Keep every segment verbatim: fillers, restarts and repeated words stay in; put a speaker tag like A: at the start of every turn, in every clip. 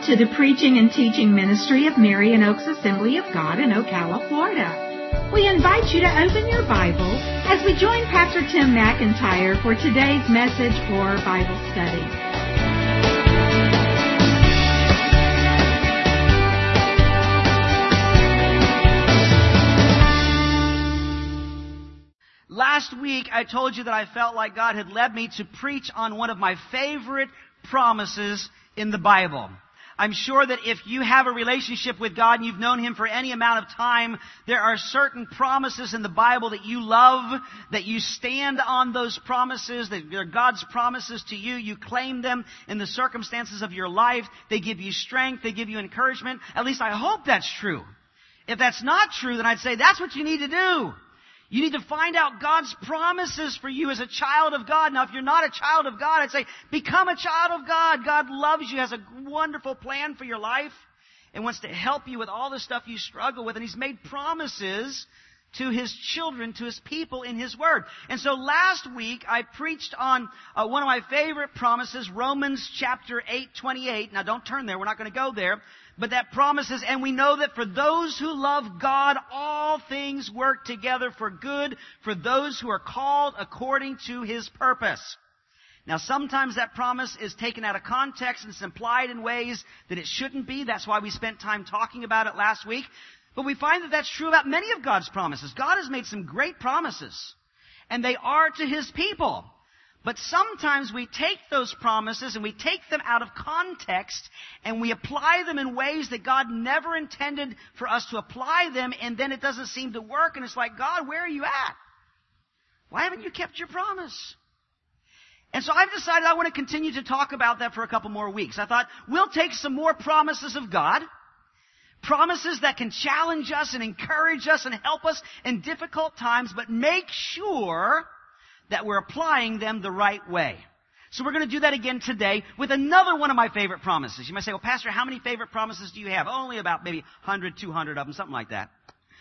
A: to the preaching and teaching ministry of Marion Oaks Assembly of God in Ocala, Florida. We invite you to open your Bible as we join Pastor Tim McIntyre for today's message or Bible study.
B: Last week, I told you that I felt like God had led me to preach on one of my favorite promises in the Bible. I'm sure that if you have a relationship with God and you've known Him for any amount of time, there are certain promises in the Bible that you love, that you stand on those promises, that they're God's promises to you. You claim them in the circumstances of your life. They give you strength. They give you encouragement. At least I hope that's true. If that's not true, then I'd say that's what you need to do. You need to find out God's promises for you as a child of God. Now, if you're not a child of God, I'd say become a child of God. God loves you, has a wonderful plan for your life, and wants to help you with all the stuff you struggle with. And He's made promises to His children, to His people in His Word. And so last week, I preached on uh, one of my favorite promises, Romans chapter eight, twenty-eight. Now, don't turn there. We're not going to go there. But that promises, and we know that for those who love God, all things work together for good for those who are called according to His purpose. Now, sometimes that promise is taken out of context and it's implied in ways that it shouldn't be. That's why we spent time talking about it last week. But we find that that's true about many of God's promises. God has made some great promises, and they are to His people. But sometimes we take those promises and we take them out of context and we apply them in ways that God never intended for us to apply them, and then it doesn't seem to work, and it's like, God, where are you at? Why haven't you kept your promise? And so I've decided I want to continue to talk about that for a couple more weeks. I thought we'll take some more promises of God, promises that can challenge us and encourage us and help us in difficult times, but make sure that we're applying them the right way. So we're going to do that again today with another one of my favorite promises. You might say, well, Pastor, how many favorite promises do you have? Only about maybe one hundred, two hundred of them, something like that.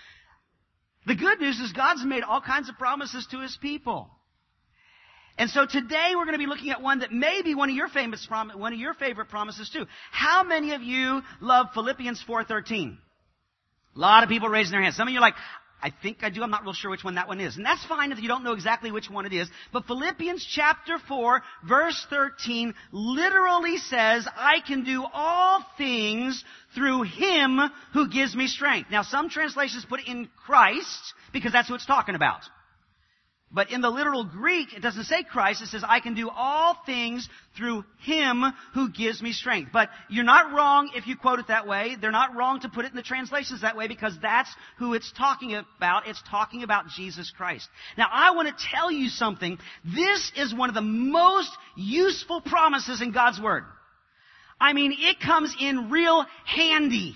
B: The good news is God's made all kinds of promises to His people. And so today we're going to be looking at one that may be one of your famous prom- one of your favorite promises too. How many of you love Philippians four thirteen? A lot of people raising their hands. Some of you are like, I think I do. I'm not real sure which one that one is. And that's fine if you don't know exactly which one it is. But Philippians chapter four, verse thirteen, literally says, I can do all things through Him who gives me strength. Now, some translations put it in Christ, because that's what it's talking about. But in the literal Greek, it doesn't say Christ. It says, I can do all things through Him who gives me strength. But you're not wrong if you quote it that way. They're not wrong to put it in the translations that way, because that's who it's talking about. It's talking about Jesus Christ. Now, I want to tell you something. This is one of the most useful promises in God's Word. I mean, it comes in real handy.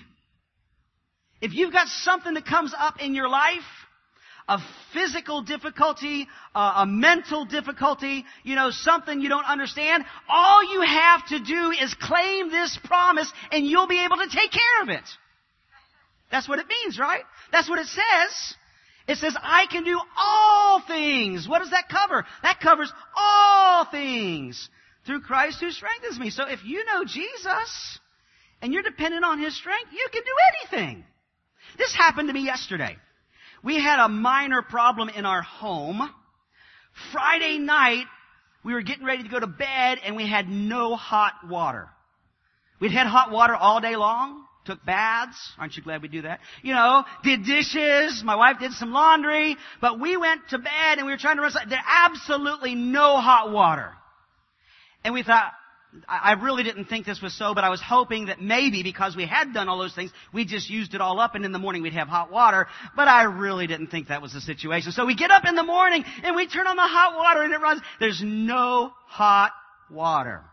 B: If you've got something that comes up in your life, a physical difficulty, uh, a mental difficulty, you know, something you don't understand, all you have to do is claim this promise and you'll be able to take care of it. That's what it means, right? That's what it says. It says, I can do all things. What does that cover? That covers all things through Christ who strengthens me. So if you know Jesus and you're dependent on His strength, you can do anything. This happened to me yesterday. We had a minor problem in our home. Friday night, we were getting ready to go to bed, and we had no hot water. We'd had hot water all day long, took baths. Aren't you glad we do that? You know, did dishes. My wife did some laundry. But we went to bed, and we were trying to run. There's absolutely no hot water. And we thought, I really didn't think this was so, but I was hoping that maybe because we had done all those things, we just used it all up and in the morning we'd have hot water. But I really didn't think that was the situation. So we get up in the morning and we turn on the hot water and it runs. There's no hot water.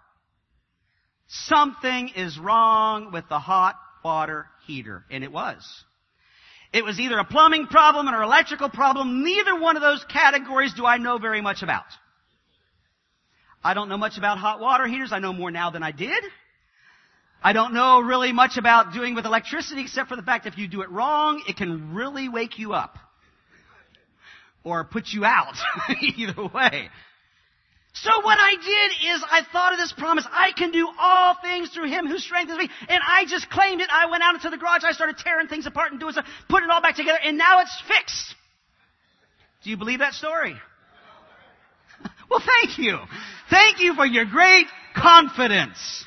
B: Something is wrong with the hot water heater. And it was. It was either a plumbing problem or an electrical problem. Neither one of those categories do I know very much about. I don't know much about hot water heaters. I know more now than I did. I don't know really much about doing with electricity, except for the fact that if you do it wrong, it can really wake you up. Or put you out. Either way. So what I did is I thought of this promise. I can do all things through Him who strengthens me. And I just claimed it. I went out into the garage. I started tearing things apart and doing stuff, putting it all back together. And now it's fixed. Do you believe that story? Well, thank you. Thank you for your great confidence.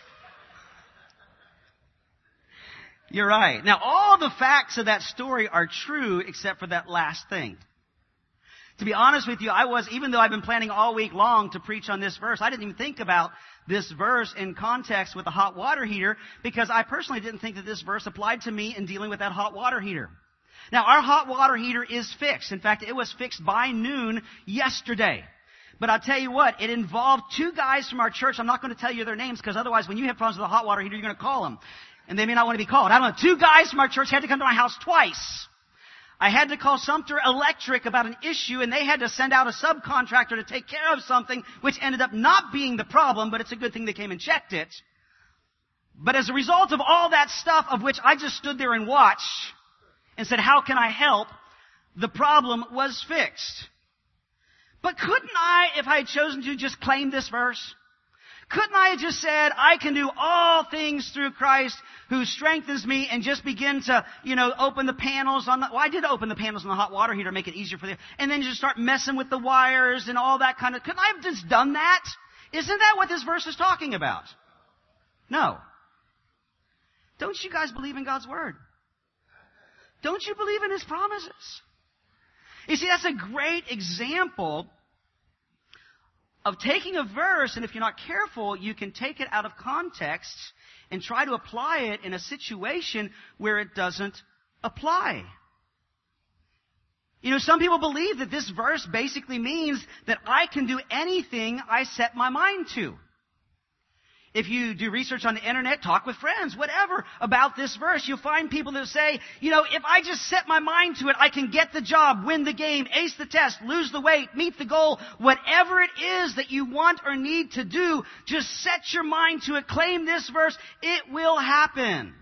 B: You're right. Now, all the facts of that story are true except for that last thing. To be honest with you, I was, even though I've been planning all week long to preach on this verse, I didn't even think about this verse in context with the hot water heater because I personally didn't think that this verse applied to me in dealing with that hot water heater. Now, our hot water heater is fixed. In fact, it was fixed by noon yesterday. But I'll tell you what, it involved two guys from our church. I'm not going to tell you their names because otherwise when you have problems with the hot water heater, you're going to call them. And they may not want to be called. I don't know. Two guys from our church had to come to my house twice. I had to call Sumter Electric about an issue, and they had to send out a subcontractor to take care of something, which ended up not being the problem, but it's a good thing they came and checked it. But as a result of all that stuff, of which I just stood there and watched, and said, how can I help? The problem was fixed. But couldn't I, if I had chosen to, just claim this verse? Couldn't I have just said, I can do all things through Christ who strengthens me, and just begin to, you know, open the panels on the, well, I did open the panels on the hot water heater to make it easier for them, and then just start messing with the wires and all that kind of, couldn't I have just done that? Isn't that what this verse is talking about? No. Don't you guys believe in God's Word? Don't you believe in His promises? You see, that's a great example of taking a verse, and if you're not careful, you can take it out of context and try to apply it in a situation where it doesn't apply. You know, some people believe that this verse basically means that I can do anything I set my mind to. If you do research on the internet, talk with friends, whatever, about this verse, you'll find people that say, you know, if I just set my mind to it, I can get the job, win the game, ace the test, lose the weight, meet the goal. Whatever it is that you want or need to do, just set your mind to it, claim this verse, it will happen.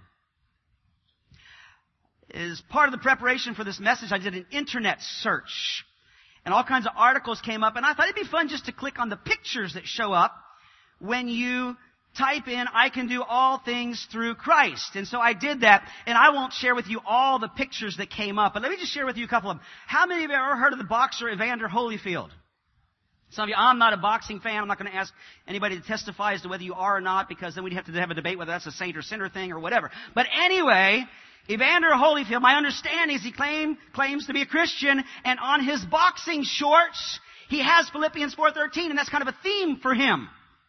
B: As part of the preparation for this message, I did an internet search. And all kinds of articles came up, and I thought it'd be fun just to click on the pictures that show up when you type in, I can do all things through Christ. And so I did that, and I won't share with you all the pictures that came up, but let me just share with you a couple of them. How many of you have ever heard of the boxer Evander Holyfield? Some of you, I'm not a boxing fan. I'm not going to ask anybody to testify as to whether you are or not, because then we'd have to have a debate whether that's a saint or sinner thing or whatever. But anyway, Evander Holyfield, my understanding is he claim, claims to be a Christian, and on his boxing shorts, he has Philippians four thirteen, and that's kind of a theme for him.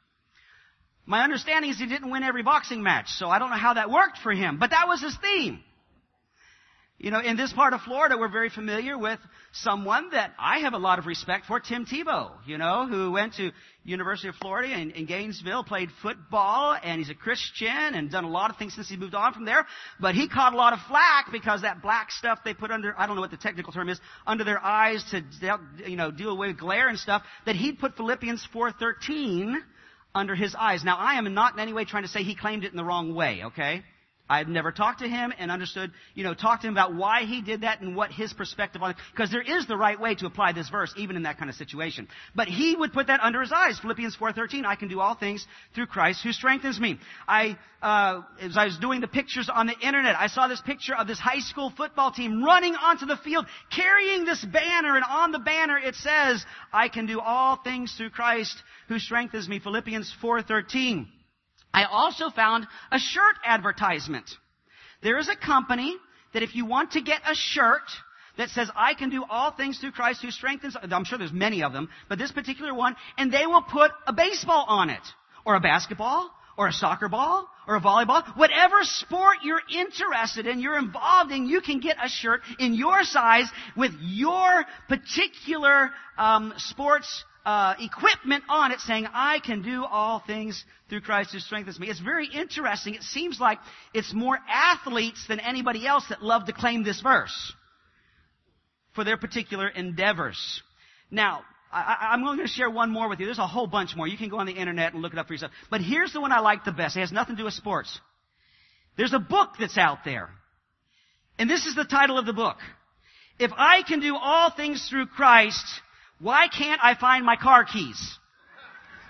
B: My understanding is he didn't win every boxing match, so I don't know how that worked for him, but that was his theme. You know, in this part of Florida, we're very familiar with someone that I have a lot of respect for, Tim Tebow, you know, who went to University of Florida in, in Gainesville, played football, and he's a Christian and done a lot of things since he moved on from there. But he caught a lot of flack because that black stuff they put under, I don't know what the technical term is, under their eyes to, you know, deal with glare and stuff, that he'd put Philippians four thirteen under his eyes. Now, I am not in any way trying to say he claimed it in the wrong way, okay? I've never talked to him and understood, you know, talked to him about why he did that and what his perspective on it, because there is the right way to apply this verse, even in that kind of situation. But he would put that under his eyes. Philippians four thirteen, I can do all things through Christ who strengthens me. I, uh, as I was doing the pictures on the internet, I saw this picture of this high school football team running onto the field, carrying this banner, and on the banner it says, I can do all things through Christ who strengthens me. Philippians four thirteen. I also found a shirt advertisement. There is a company that if you want to get a shirt that says, I can do all things through Christ who strengthens, I'm sure there's many of them, but this particular one, and they will put a baseball on it, or a basketball, or a soccer ball, or a volleyball. Whatever sport you're interested in, you're involved in, you can get a shirt in your size with your particular um, sports Uh, equipment on it saying, I can do all things through Christ who strengthens me. It's very interesting. It seems like it's more athletes than anybody else that love to claim this verse for their particular endeavors. Now, I, I'm going to share one more with you. There's a whole bunch more. You can go on the internet and look it up for yourself. But here's the one I like the best. It has nothing to do with sports. There's a book that's out there. And this is the title of the book. If I can do all things through Christ, why can't I find my car keys?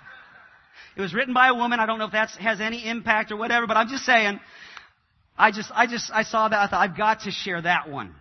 B: It was written by a woman. I don't know if that has any impact or whatever, but I'm just saying, I just, I just, I saw that. I thought, I've got to share that one.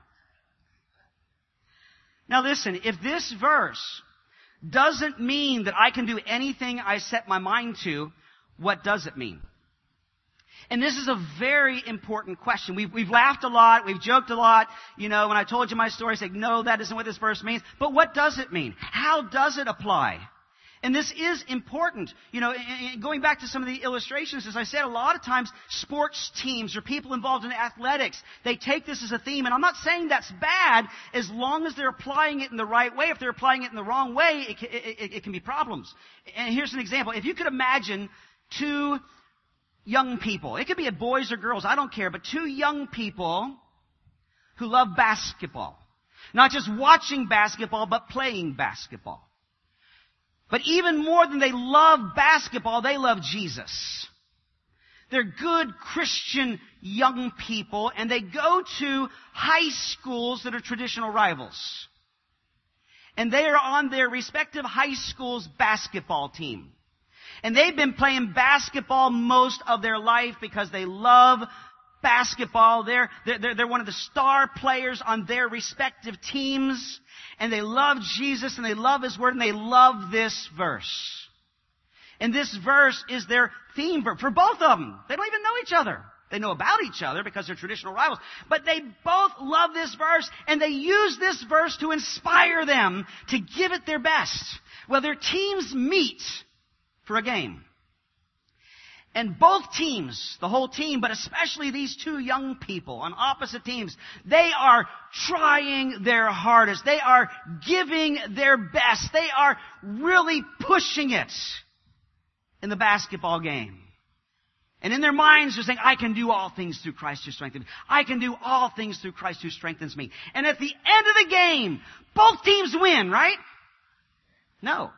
B: Now listen, if this verse doesn't mean that I can do anything I set my mind to, what does it mean? And this is a very important question. We've, we've laughed a lot. We've joked a lot. You know, when I told you my story, I said, no, that isn't what this verse means. But what does it mean? How does it apply? And this is important. You know, going back to some of the illustrations, as I said, a lot of times sports teams or people involved in athletics, they take this as a theme. And I'm not saying that's bad as long as they're applying it in the right way. If they're applying it in the wrong way, it, it, it can be problems. And here's an example. If you could imagine two young people, it could be boys or girls, I don't care, but two young people who love basketball. Not just watching basketball, but playing basketball. But even more than they love basketball, they love Jesus. They're good Christian young people, and they go to high schools that are traditional rivals. And they are on their respective high school's basketball team. And they've been playing basketball most of their life because they love basketball. They're, they're, they're one of the star players on their respective teams. And they love Jesus and they love His Word and they love this verse. And this verse is their theme for, for both of them. They don't even know each other. They know about each other because they're traditional rivals. But they both love this verse and they use this verse to inspire them to give it their best. Well, their teams meet for a game. And both teams, the whole team, but especially these two young people on opposite teams, they are trying their hardest. They are giving their best. They are really pushing it in the basketball game. And in their minds, they're saying, I can do all things through Christ who strengthens me. I can do all things through Christ who strengthens me. And at the end of the game, both teams win, right? No.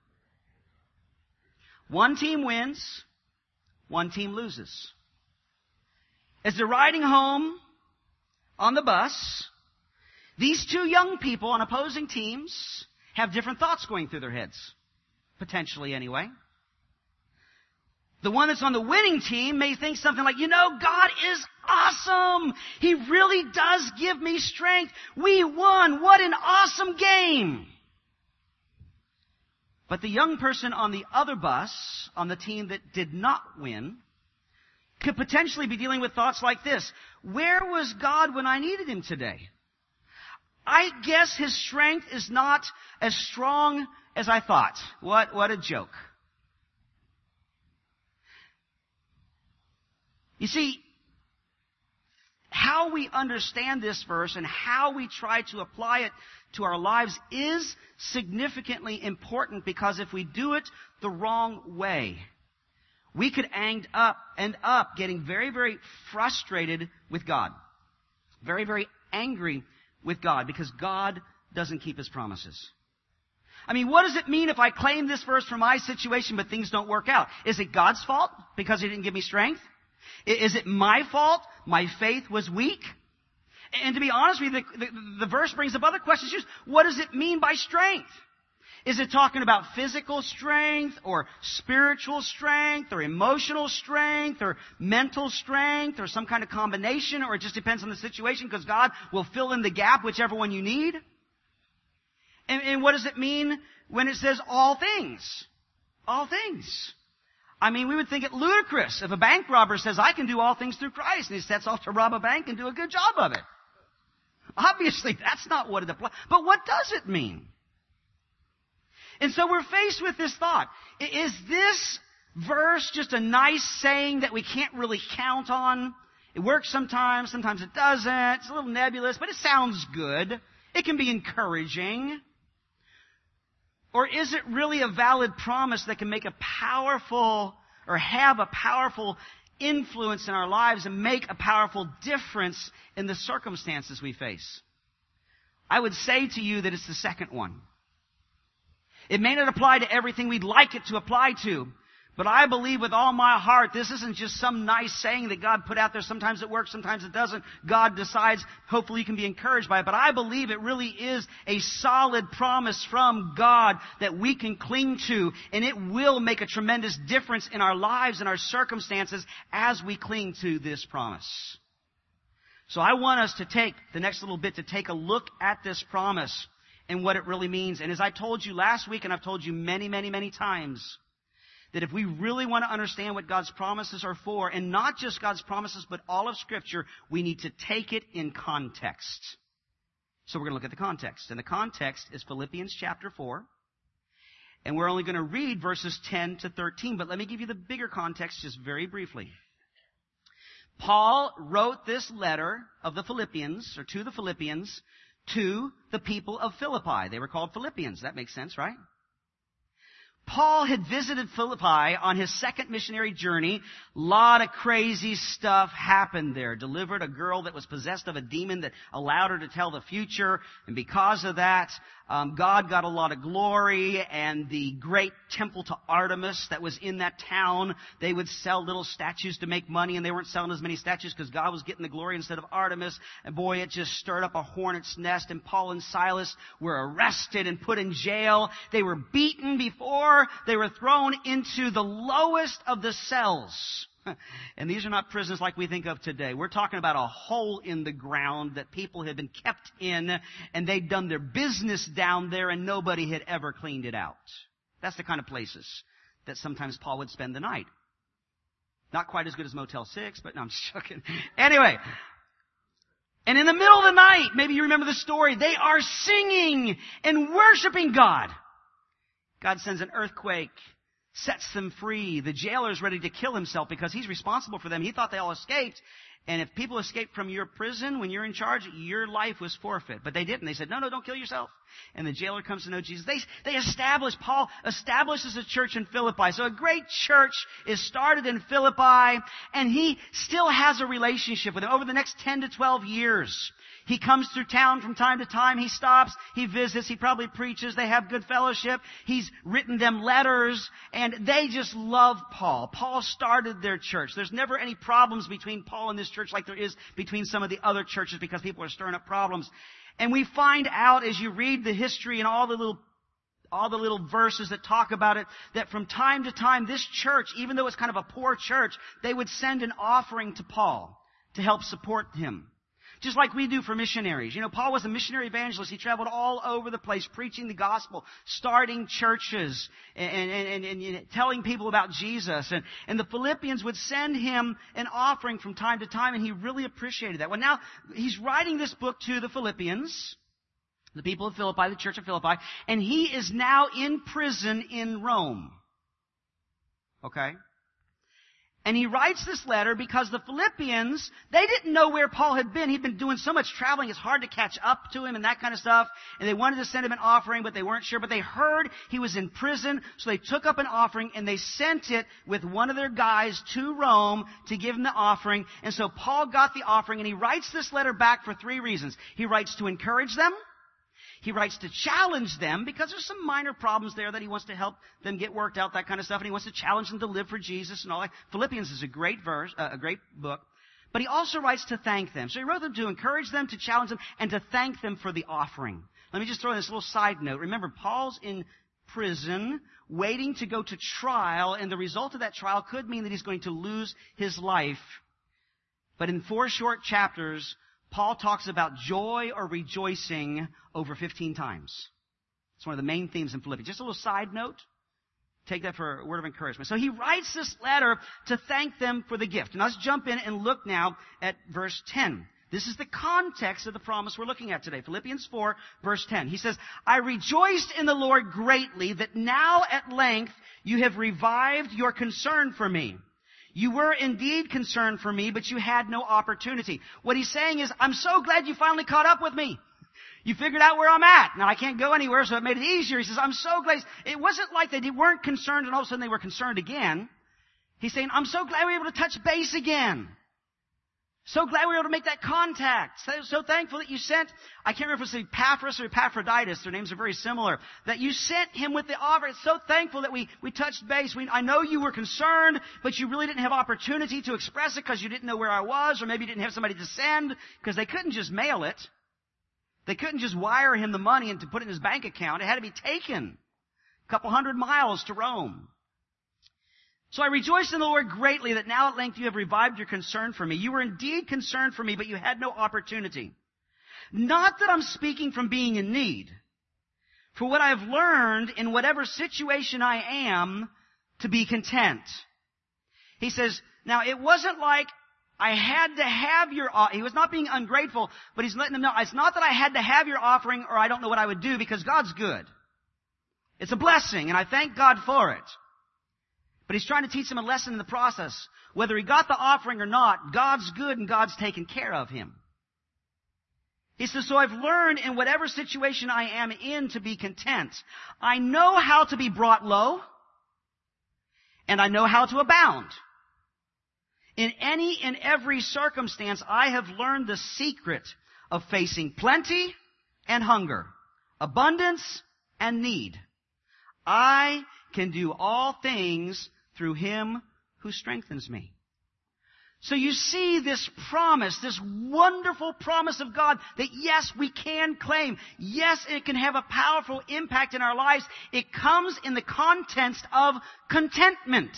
B: One team wins, one team loses. As they're riding home on the bus, these two young people on opposing teams have different thoughts going through their heads. Potentially, anyway. The one that's on the winning team may think something like, you know, God is awesome. He really does give me strength. We won. What an awesome game. But the young person on the other bus, on the team that did not win, could potentially be dealing with thoughts like this. Where was God when I needed Him today? I guess His strength is not as strong as I thought. What, what a joke. You see, how we understand this verse and how we try to apply it to our lives is significantly important, because if we do it the wrong way, we could end up, end up getting very, very frustrated with God. Very, very angry with God, because God doesn't keep His promises. I mean, what does it mean if I claim this verse for my situation but things don't work out? Is it God's fault because He didn't give me strength? Is it my fault? My faith was weak? And to be honest with you, the, the, the verse brings up other questions. Just what does it mean by strength? Is it talking about physical strength or spiritual strength or emotional strength or mental strength or some kind of combination, or it just depends on the situation because God will fill in the gap, whichever one you need? And, and what does it mean when it says all things? All things. I mean, we would think it ludicrous if a bank robber says, I can do all things through Christ, and he sets off to rob a bank and do a good job of it. Obviously, that's not what it applies. But what does it mean? And so we're faced with this thought. Is this verse just a nice saying that we can't really count on? It works sometimes, sometimes it doesn't. It's a little nebulous, but it sounds good. It can be encouraging. Or is it really a valid promise that can make a powerful, or have a powerful influence in our lives and make a powerful difference in the circumstances we face? I would say to you that it's the second one. It may not apply to everything we'd like it to apply to, But I believe with all my heart, this isn't just some nice saying that God put out there. Sometimes it works, sometimes it doesn't. God decides. Hopefully you can be encouraged by it. But I believe it really is a solid promise from God that we can cling to. And it will make a tremendous difference in our lives and our circumstances as we cling to this promise. So I want us to take the next little bit to take a look at this promise and what it really means. And as I told you last week, and I've told you many, many, many times, that if we really want to understand what God's promises are for, and not just God's promises, but all of Scripture, we need to take it in context. So we're going to look at the context. And the context is Philippians chapter four. And we're only going to read verses ten to thirteen. But let me give you the bigger context just very briefly. Paul wrote this letter of the Philippians, or to the Philippians, to the people of Philippi. They were called Philippians. That makes sense, right? Paul had visited Philippi on his second missionary journey. A lot of crazy stuff happened there. Delivered a girl that was possessed of a demon that allowed her to tell the future. And because of that, um, God got a lot of glory. And the great temple to Artemis that was in that town, they would sell little statues to make money. And they weren't selling as many statues because God was getting the glory instead of Artemis. And boy, it just stirred up a hornet's nest. And Paul and Silas were arrested and put in jail. They were beaten before they were thrown into the lowest of the cells. And these are not prisons like we think of today. We're talking about a hole in the ground that people had been kept in, and they'd done their business down there, and nobody had ever cleaned it out. That's the kind of places that sometimes Paul would spend the night. Not quite as good as Motel six, but no, I'm just joking. Anyway, and in the middle of the night, maybe you remember the story, they are singing and worshiping God. God sends an earthquake, sets them free. The jailer is ready to kill himself because he's responsible for them. He thought they all escaped. And if people escape from your prison when you're in charge, your life was forfeit. But they didn't. They said, no, no, don't kill yourself. And the jailer comes to know Jesus. They, they establish, Paul establishes a church in Philippi. So a great church is started in Philippi, and he still has a relationship with them over the next ten to twelve years. He comes through town from time to time. He stops. He visits. He probably preaches. They have good fellowship. He's written them letters, and they just love Paul. Paul started their church. There's never any problems between Paul and this church like there is between some of the other churches because people are stirring up problems. And we find out as you read the history and all the little all the little verses that talk about it, that from time to time this church, even though it's kind of a poor church, they would send an offering to Paul to help support him. Just like we do for missionaries. You know, Paul was a missionary evangelist. He traveled all over the place preaching the gospel, starting churches, and, and, and, and telling people about Jesus. And, and the Philippians would send him an offering from time to time, and he really appreciated that. Well, now he's writing this book to the Philippians, the people of Philippi, the church of Philippi, and he is now in prison in Rome. Okay? And he writes this letter because the Philippians, they didn't know where Paul had been. He'd been doing so much traveling, it's hard to catch up to him and that kind of stuff. And they wanted to send him an offering, but they weren't sure. But they heard he was in prison, so they took up an offering and they sent it with one of their guys to Rome to give him the offering. And so Paul got the offering, and he writes this letter back for three reasons. He writes to encourage them. He writes to challenge them because there's some minor problems there that he wants to help them get worked out, that kind of stuff. And he wants to challenge them to live for Jesus and all that. Philippians is a great verse, uh, a great book. But he also writes to thank them. So he wrote them to encourage them, to challenge them, and to thank them for the offering. Let me just throw in this little side note. Remember, Paul's in prison waiting to go to trial, and the result of that trial could mean that he's going to lose his life. But in four short chapters, Paul talks about joy or rejoicing over fifteen times. It's one of the main themes in Philippians. Just a little side note. Take that for a word of encouragement. So he writes this letter to thank them for the gift. And let's jump in and look now at verse ten. This is the context of the promise we're looking at today. Philippians four, verse ten. He says, I rejoiced in the Lord greatly that now at length you have revived your concern for me. You were indeed concerned for me, but you had no opportunity. What he's saying is, I'm so glad you finally caught up with me. You figured out where I'm at. Now, I can't go anywhere, so it made it easier. He says, I'm so glad. It wasn't like they weren't concerned and all of a sudden they were concerned again. He's saying, I'm so glad we were able to touch base again. So glad we were able to make that contact. So, so thankful that you sent, I can't remember if it's Epaphras or Epaphroditus, their names are very similar, that you sent him with the offer. It's so thankful that we, we touched base. We, I know you were concerned, but you really didn't have opportunity to express it because you didn't know where I was, or maybe you didn't have somebody to send, because they couldn't just mail it. They couldn't just wire him the money and to put it in his bank account. It had to be taken a couple hundred miles to Rome. So I rejoice in the Lord greatly that now at length you have revived your concern for me. You were indeed concerned for me, but you had no opportunity. Not that I'm speaking from being in need. For what I have learned in whatever situation I am, to be content. He says, now it wasn't like I had to have your, he was not being ungrateful, but he's letting them know, it's not that I had to have your offering or I don't know what I would do, because God's good. It's a blessing, and I thank God for it. But he's trying to teach him a lesson in the process. Whether he got the offering or not, God's good and God's taken care of him. He says, so I've learned in whatever situation I am in to be content. I know how to be brought low, and I know how to abound. In any and every circumstance, I have learned the secret of facing plenty and hunger, abundance and need. I can do all things through him who strengthens me. So you see this promise, this wonderful promise of God that yes, we can claim. Yes, it can have a powerful impact in our lives. It comes in the context of contentment.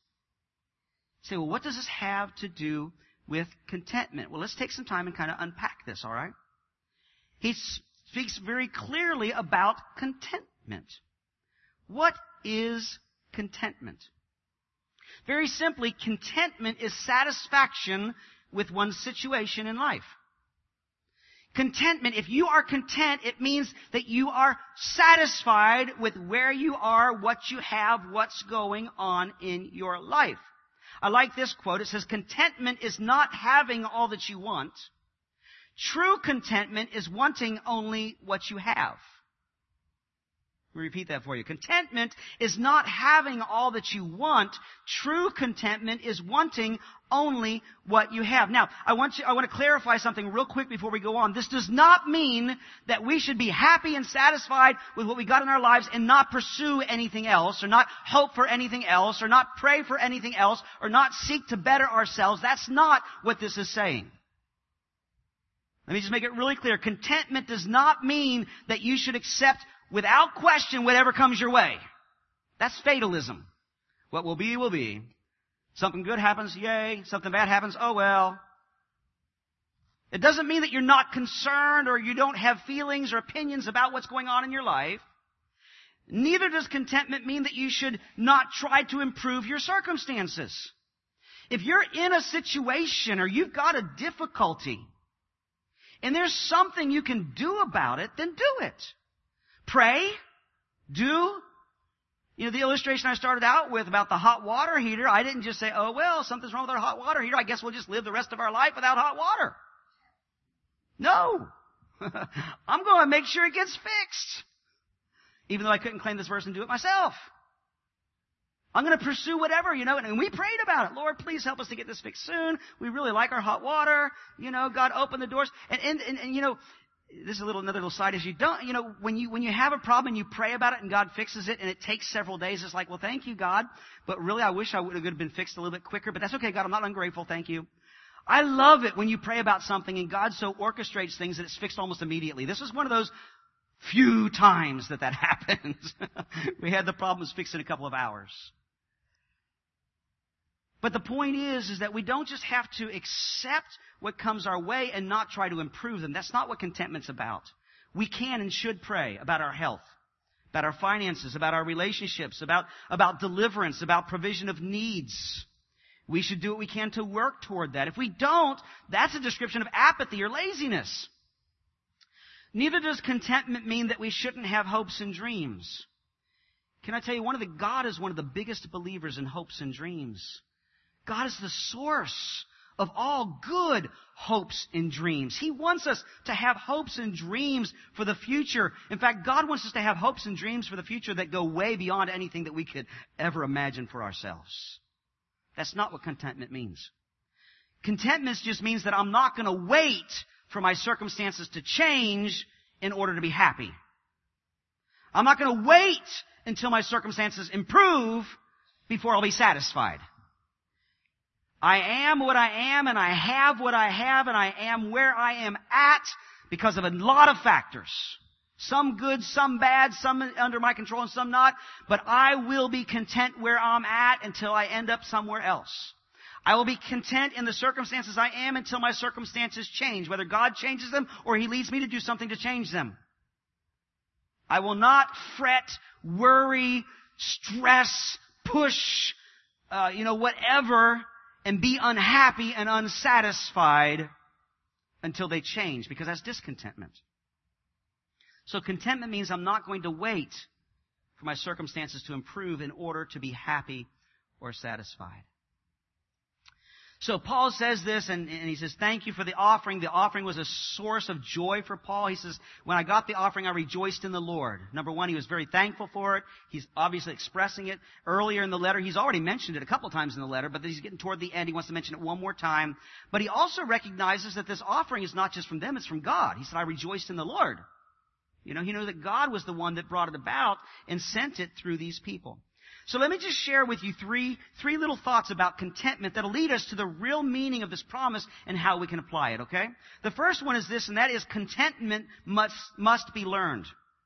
B: You say, well, what does this have to do with contentment? Well, let's take some time and kind of unpack this, all right? He speaks very clearly about contentment. What is contentment? Very simply, contentment is satisfaction with one's situation in life. Contentment, if you are content, it means that you are satisfied with where you are, what you have, what's going on in your life. I like this quote. It says, contentment is not having all that you want. True contentment is wanting only what you have. Let me repeat that for you. Contentment is not having all that you want. True contentment is wanting only what you have. Now, I want you, I want to clarify something real quick before we go on. This does not mean that we should be happy and satisfied with what we got in our lives and not pursue anything else, or not hope for anything else, or not pray for anything else, or not seek to better ourselves. That's not what this is saying. Let me just make it really clear. Contentment does not mean that you should accept without question whatever comes your way. That's fatalism. What will be, will be. Something good happens, yay. Something bad happens, oh well. It doesn't mean that you're not concerned or you don't have feelings or opinions about what's going on in your life. Neither does contentment mean that you should not try to improve your circumstances. If you're in a situation or you've got a difficulty and there's something you can do about it, then do it. Pray, do. You know, the illustration I started out with about the hot water heater, I didn't just say, oh, well, something's wrong with our hot water heater. I guess we'll just live the rest of our life without hot water. No. I'm going to make sure it gets fixed. Even though I couldn't claim this verse and do it myself. I'm going to pursue whatever, you know, and we prayed about it. Lord, please help us to get this fixed soon. We really like our hot water. You know, God, open the doors. And, and, and, and you know, this is a little, another little side is you don't, you know, when you, when you have a problem and you pray about it and God fixes it and it takes several days, it's like, well, thank you, God. But really, I wish I would have been fixed a little bit quicker, but that's okay, God. I'm not ungrateful. Thank you. I love it when you pray about something and God so orchestrates things that it's fixed almost immediately. This is one of those few times that that happens. We had the problems fixed in a couple of hours. But the point is, is that we don't just have to accept what comes our way and not try to improve them. That's not what contentment's about. We can and should pray about our health, about our finances, about our relationships, about, about deliverance, about provision of needs. We should do what we can to work toward that. If we don't, that's a description of apathy or laziness. Neither does contentment mean that we shouldn't have hopes and dreams. Can I tell you, one of the, God is one of the biggest believers in hopes and dreams. God is the source of all good hopes and dreams. He wants us to have hopes and dreams for the future. In fact, God wants us to have hopes and dreams for the future that go way beyond anything that we could ever imagine for ourselves. That's not what contentment means. Contentment just means that I'm not going to wait for my circumstances to change in order to be happy. I'm not going to wait until my circumstances improve before I'll be satisfied. I am what I am, and I have what I have, and I am where I am at because of a lot of factors. Some good, some bad, some under my control and some not. But I will be content where I'm at until I end up somewhere else. I will be content in the circumstances I am until my circumstances change, whether God changes them or He leads me to do something to change them. I will not fret, worry, stress, push, uh, you know, whatever, and be unhappy and unsatisfied until they change, because that's discontentment. So contentment means I'm not going to wait for my circumstances to improve in order to be happy or satisfied. So Paul says this, and, and he says, thank you for the offering. The offering was a source of joy for Paul. He says, when I got the offering, I rejoiced in the Lord. Number one, he was very thankful for it. He's obviously expressing it. Earlier in the letter, he's already mentioned it a couple times in the letter, but he's getting toward the end. He wants to mention it one more time. But he also recognizes that this offering is not just from them, it's from God. He said, I rejoiced in the Lord. You know, he knew that God was the one that brought it about and sent it through these people. So let me just share with you three, three little thoughts about contentment that'll lead us to the real meaning of this promise and how we can apply it, okay? The first one is this, and that is contentment must, must be learned.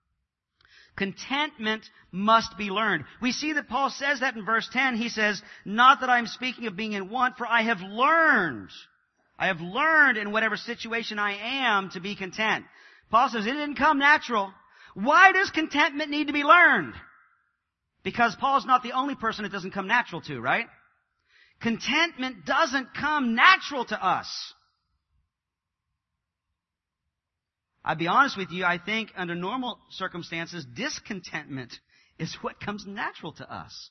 B: Contentment must be learned. We see that Paul says that in verse ten. He says, not that I'm speaking of being in want, for I have learned. I have learned in whatever situation I am to be content. Paul says it didn't come natural. Why does contentment need to be learned? Because Paul's not the only person it doesn't come natural to, right? Contentment doesn't come natural to us. I'll be honest with you, I think under normal circumstances, discontentment is what comes natural to us.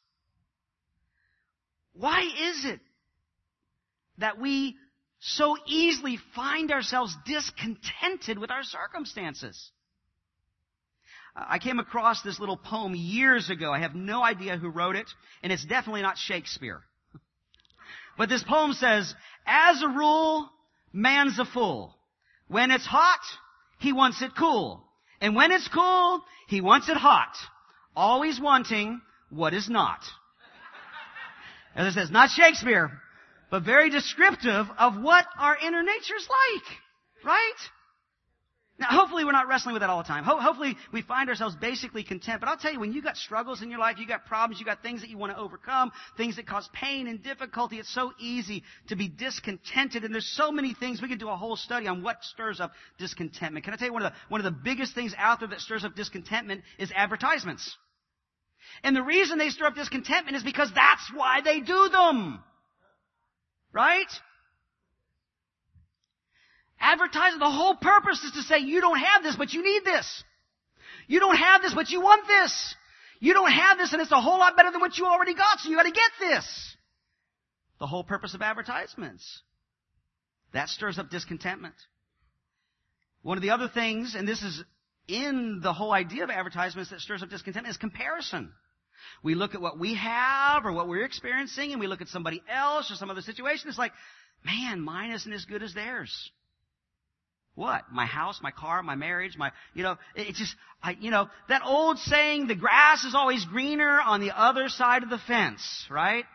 B: Why is it that we so easily find ourselves discontented with our circumstances? I came across this little poem years ago. I have no idea who wrote it, and it's definitely not Shakespeare. But this poem says, as a rule, man's a fool. When it's hot, he wants it cool. And when it's cool, he wants it hot. Always wanting what is not. As I said, it's not Shakespeare, but very descriptive of what our inner nature's like. Right? Now, hopefully we're not wrestling with that all the time. Ho- hopefully we find ourselves basically content. But I'll tell you, when you got struggles in your life, you got problems, you got things that you want to overcome, things that cause pain and difficulty, it's so easy to be discontented. And there's so many things. We could do a whole study on what stirs up discontentment. Can I tell you, one of the, one of the biggest things out there that stirs up discontentment is advertisements. And the reason they stir up discontentment is because that's why they do them. Right? Advertising, the whole purpose is to say, you don't have this, but you need this. You don't have this, but you want this. You don't have this, and it's a whole lot better than what you already got, so you got to get this. The whole purpose of advertisements. That stirs up discontentment. One of the other things, and this is in the whole idea of advertisements that stirs up discontentment, is comparison. We look at what we have or what we're experiencing, and we look at somebody else or some other situation. It's like, man, mine isn't as good as theirs. What? My house, my car, my marriage, my, you know, it's just, I, you know, that old saying, the grass is always greener on the other side of the fence, right?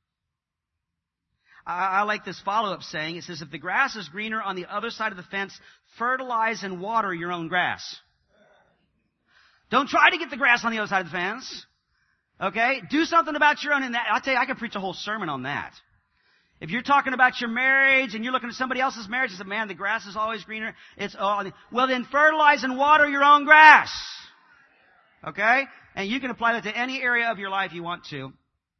B: I, I like this follow-up saying. It says, if the grass is greener on the other side of the fence, fertilize and water your own grass. Don't try to get the grass on the other side of the fence. Okay? Do something about your own. And that, I'll tell you, I could preach a whole sermon on that. If you're talking about your marriage and you're looking at somebody else's marriage and say, man, the grass is always greener, it's all, well then fertilize and water your own grass. Okay? And you can apply that to any area of your life you want to.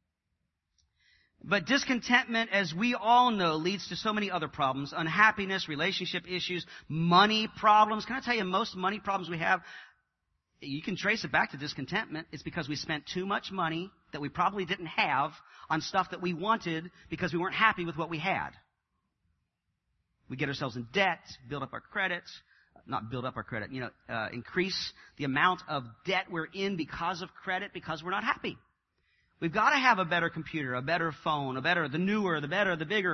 B: But discontentment, as we all know, leads to so many other problems. Unhappiness, relationship issues, money problems. Can I tell you, most money problems we have, you can trace it back to discontentment. It's because we spent too much money that we probably didn't have on stuff that we wanted because we weren't happy with what we had. We get ourselves in debt, build up our credit, not build up our credit, you know, uh, increase the amount of debt we're in because of credit because we're not happy. We've got to have a better computer, a better phone, a better, the newer, the better, the bigger,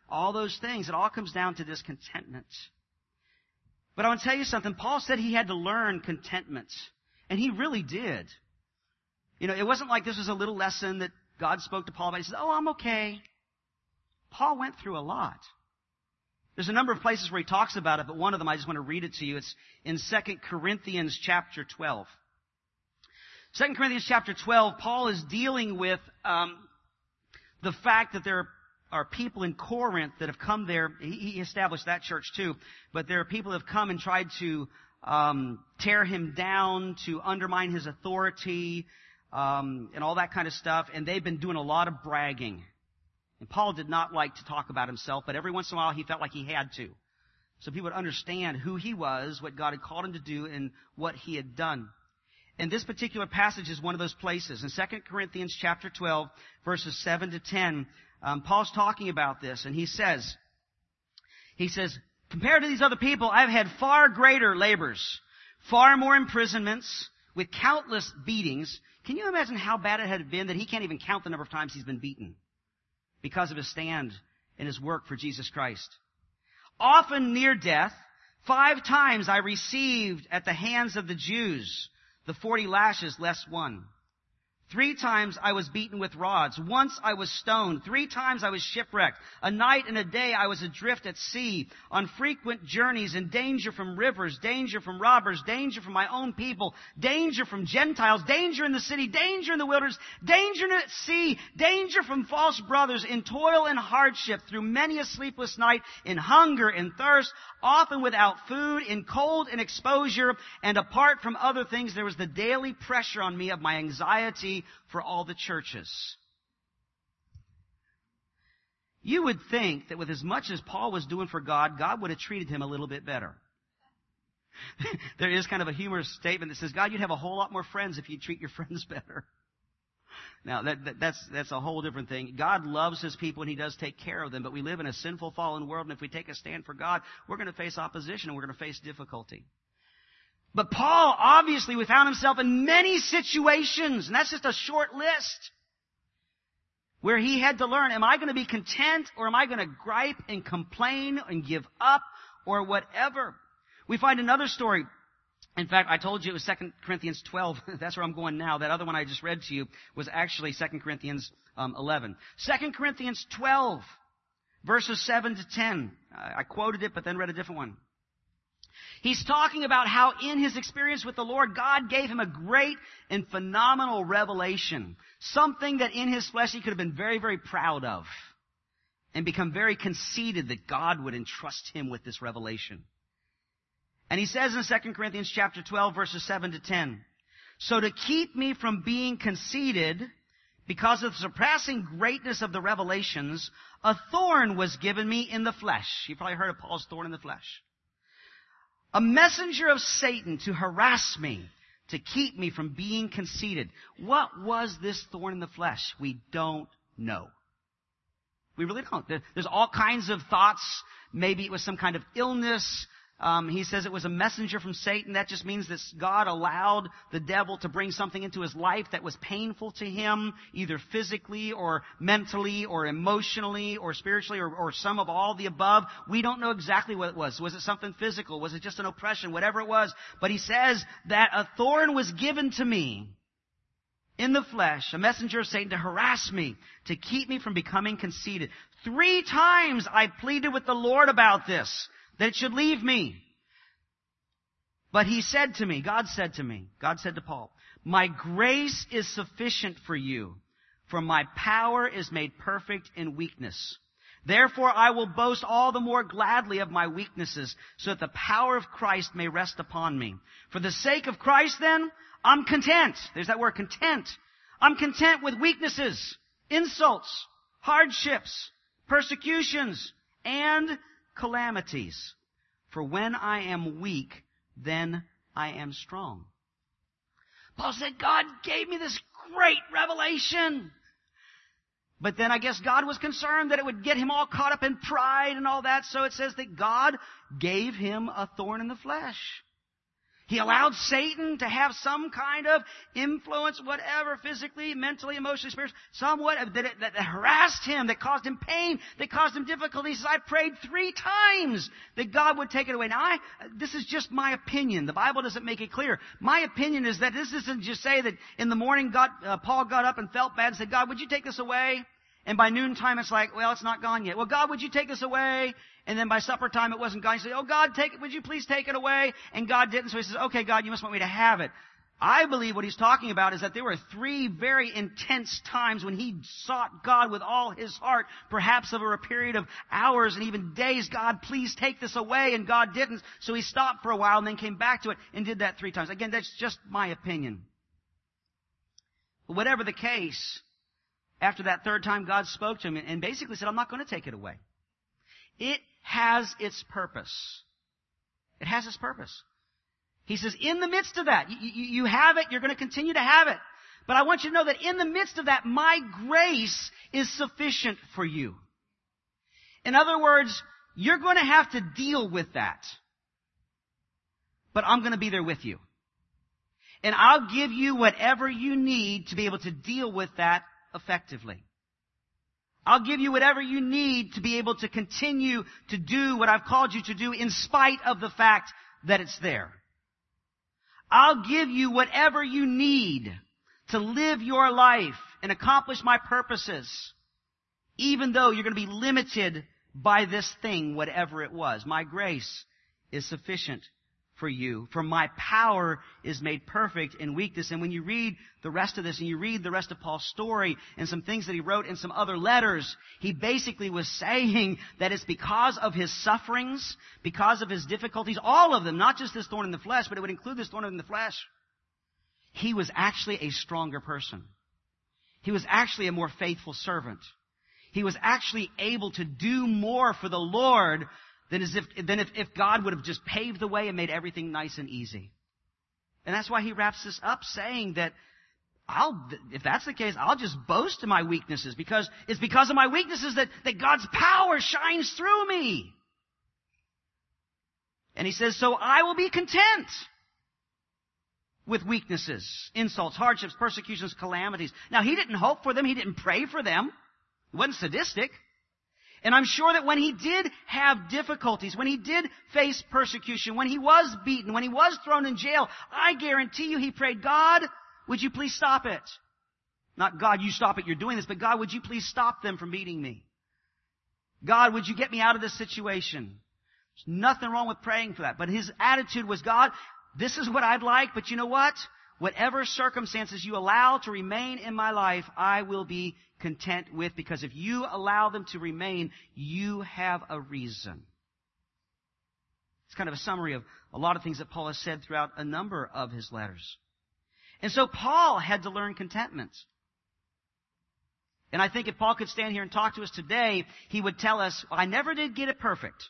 B: all those things. It all comes down to discontentment. But I want to tell you something. Paul said he had to learn contentment. And he really did. You know, it wasn't like this was a little lesson that God spoke to Paul about. He said, oh, I'm okay. Paul went through a lot. There's a number of places where he talks about it, but one of them I just want to read it to you. It's in Second Corinthians chapter twelve. Second Corinthians chapter twelve, Paul is dealing with um, the fact that there are people in Corinth that have come there. He, he established that church too, but there are people that have come and tried to um, tear him down, to undermine his authority, um, and all that kind of stuff. And they've been doing a lot of bragging. And Paul did not like to talk about himself, but every once in a while he felt like he had to. So people would understand who he was, what God had called him to do, and what he had done. And this particular passage is one of those places. In Second Corinthians chapter twelve, verses seven to ten, um, Paul's talking about this, and he says, he says, compared to these other people, I've had far greater labors, far more imprisonments, with countless beatings. Can you imagine how bad it had been that he can't even count the number of times he's been beaten because of his stand and his work for Jesus Christ? Often near death, five times I received at the hands of the Jews the forty lashes less one. Three times I was beaten with rods. Once I was stoned. Three times I was shipwrecked. A night and a day I was adrift at sea, on frequent journeys, in danger from rivers, danger from robbers, danger from my own people, danger from Gentiles, danger in the city, danger in the wilderness, danger at sea, danger from false brothers, in toil and hardship, through many a sleepless night, in hunger and thirst, often without food, in cold and exposure, and apart from other things, there was the daily pressure on me of my anxiety for all the churches. You would think that with as much as Paul was doing for God, God would have treated him a little bit better. There is kind of a humorous statement that says, God, you'd have a whole lot more friends if you'd treat your friends better. Now, that, that, that's, that's a whole different thing. God loves His people and He does take care of them, but we live in a sinful, fallen world, and if we take a stand for God, we're going to face opposition and we're going to face difficulty. But Paul, obviously, we found himself in many situations, and that's just a short list, where he had to learn, am I going to be content, or am I going to gripe and complain and give up, or whatever? We find another story. In fact, I told you it was Second Corinthians twelve. That's where I'm going now. That other one I just read to you was actually Second Corinthians um, eleven. Second Corinthians twelve, verses seven to ten. I quoted it, but then read a different one. He's talking about how in his experience with the Lord, God gave him a great and phenomenal revelation. Something that in his flesh he could have been very, very proud of. And become very conceited that God would entrust him with this revelation. And he says in Second Corinthians chapter twelve, verses seven to ten, so to keep me from being conceited, because of the surpassing greatness of the revelations, a thorn was given me in the flesh. You probably heard of Paul's thorn in the flesh. A messenger of Satan to harass me, to keep me from being conceited. What was this thorn in the flesh? We don't know. We really don't. There's all kinds of thoughts. Maybe it was some kind of illness. Um, he says it was a messenger from Satan. That just means that God allowed the devil to bring something into his life that was painful to him, either physically or mentally or emotionally or spiritually or, or some of all the above. We don't know exactly what it was. Was it something physical? Was it just an oppression? Whatever it was. But he says that a thorn was given to me in the flesh, a messenger of Satan to harass me, to keep me from becoming conceited. Three times I pleaded with the Lord about this, that it should leave me. But he said to me, God said to me, God said to Paul, my grace is sufficient for you, for my power is made perfect in weakness. Therefore I will boast all the more gladly of my weaknesses, so that the power of Christ may rest upon me. For the sake of Christ then, I'm content. There's that word, content. I'm content with weaknesses, insults, hardships, persecutions, and calamities. For when I am weak, then I am strong. Paul said, God gave me this great revelation. But then I guess God was concerned that it would get him all caught up in pride and all that. So it says that God gave him a thorn in the flesh. He allowed Satan to have some kind of influence, whatever, physically, mentally, emotionally, spiritually, somewhat that, that, that harassed him, that caused him pain, that caused him difficulty. He says, I prayed three times that God would take it away. Now, I, this is just my opinion. The Bible doesn't make it clear. My opinion is that this isn't just say that in the morning God, uh, Paul got up and felt bad and said, God, would you take this away? And by noontime, it's like, well, it's not gone yet. Well, God, would you take this away? And then by supper time, it wasn't gone. He said, oh, God, take it. Would you please take it away? And God didn't. So he says, okay, God, you must want me to have it. I believe what he's talking about is that there were three very intense times when he sought God with all his heart, perhaps over a period of hours and even days. God, please take this away. And God didn't. So he stopped for a while and then came back to it and did that three times. Again, that's just my opinion. But whatever the case, after that third time, God spoke to him and basically said, I'm not going to take it away. It has its purpose. It has its purpose. He says, in the midst of that, you, you, you have it, you're going to continue to have it. But I want you to know that in the midst of that, my grace is sufficient for you. In other words, you're going to have to deal with that. But I'm going to be there with you. And I'll give you whatever you need to be able to deal with that effectively. I'll give you whatever you need to be able to continue to do what I've called you to do in spite of the fact that it's there. I'll give you whatever you need to live your life and accomplish my purposes, even though you're going to be limited by this thing, whatever it was. My grace is sufficient for you, for my power is made perfect in weakness. And when you read the rest of this and you read the rest of Paul's story and some things that he wrote in some other letters, he basically was saying that it's because of his sufferings, because of his difficulties, all of them, not just this thorn in the flesh, but it would include this thorn in the flesh. He was actually a stronger person. He was actually a more faithful servant. He was actually able to do more for the Lord Than, as if, than if, if God would have just paved the way and made everything nice and easy. And that's why he wraps this up saying that I'll, if that's the case, I'll just boast in my weaknesses because it's because of my weaknesses that, that God's power shines through me. And he says, so I will be content with weaknesses, insults, hardships, persecutions, calamities. Now, he didn't hope for them. He didn't pray for them. He wasn't sadistic. And I'm sure that when he did have difficulties, when he did face persecution, when he was beaten, when he was thrown in jail, I guarantee you he prayed, God, would you please stop it? Not, God, you stop it, you're doing this, but God, would you please stop them from beating me? God, would you get me out of this situation? There's nothing wrong with praying for that. But his attitude was, God, this is what I'd like, but you know what? Whatever circumstances you allow to remain in my life, I will be content with, because if you allow them to remain, you have a reason. It's kind of a summary of a lot of things that Paul has said throughout a number of his letters. And so Paul had to learn contentment. And I think if Paul could stand here and talk to us today, he would tell us, I never did get it perfect.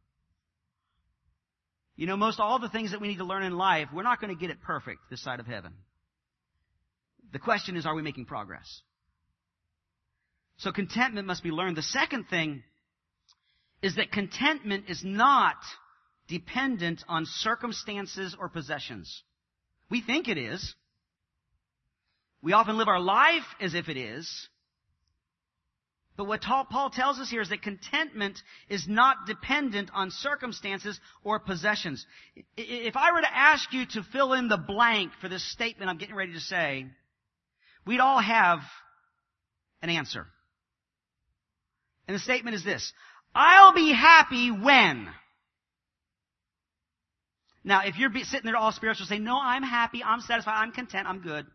B: You know, most all the things that we need to learn in life, we're not going to get it perfect this side of heaven. The question is, are we making progress? So contentment must be learned. The second thing is that contentment is not dependent on circumstances or possessions. We think it is. We often live our life as if it is. But what Paul tells us here is that contentment is not dependent on circumstances or possessions. If I were to ask you to fill in the blank for this statement I'm getting ready to say, we'd all have an answer. And the statement is this: I'll be happy when. Now, if you're sitting there all spiritual, say, no, I'm happy, I'm satisfied, I'm content, I'm good.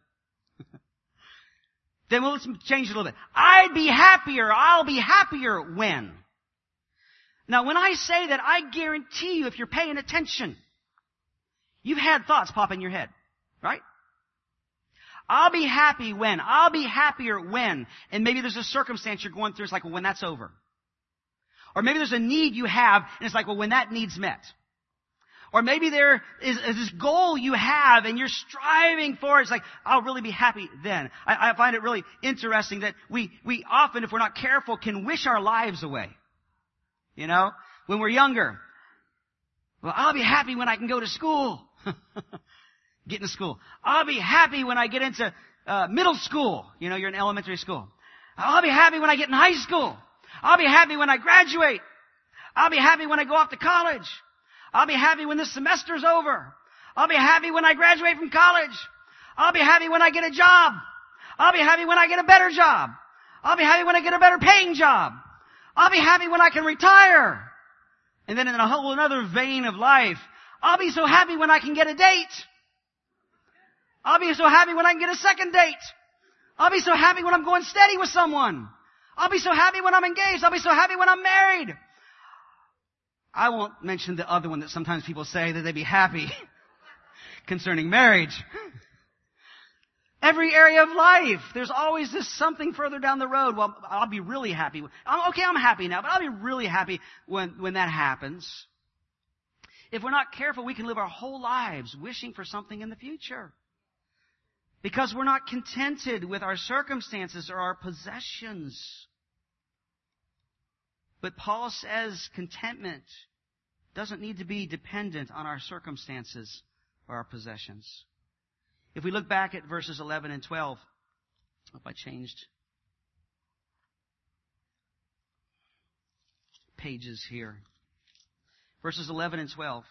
B: Then well, let's change it a little bit. I'd be happier, I'll be happier when. Now, when I say that, I guarantee you, if you're paying attention, you've had thoughts pop in your head, right? I'll be happy when. I'll be happier when. And maybe there's a circumstance you're going through, it's like, well, when that's over. Or maybe there's a need you have, and it's like, well, when that need's met. Or maybe there is, is this goal you have and you're striving for it. It's like, I'll really be happy then. I, I find it really interesting that we, we often, if we're not careful, can wish our lives away. You know, when we're younger. Well, I'll be happy when I can go to school. Get into school. I'll be happy when I get into uh, middle school. You know, you're in elementary school. I'll be happy when I get in high school. I'll be happy when I graduate. I'll be happy when I go off to college. I'll be happy when this semester's over. I'll be happy when I graduate from college. I'll be happy when I get a job. I'll be happy when I get a better job. I'll be happy when I get a better paying job. I'll be happy when I can retire. And then in a whole another vein of life, I'll be so happy when I can get a date. I'll be so happy when I can get a second date. I'll be so happy when I'm going steady with someone. I'll be so happy when I'm engaged. I'll be so happy when I'm married. I won't mention the other one that sometimes people say that they'd be happy concerning marriage. Every area of life, there's always this something further down the road. Well, I'll be really happy. Okay, I'm happy now, but I'll be really happy when, when that happens. If we're not careful, we can live our whole lives wishing for something in the future. Because we're not contented with our circumstances or our possessions. But Paul says contentment doesn't need to be dependent on our circumstances or our possessions. If we look back at verses eleven and twelve, I hope I changed pages here. Verses eleven and twelve.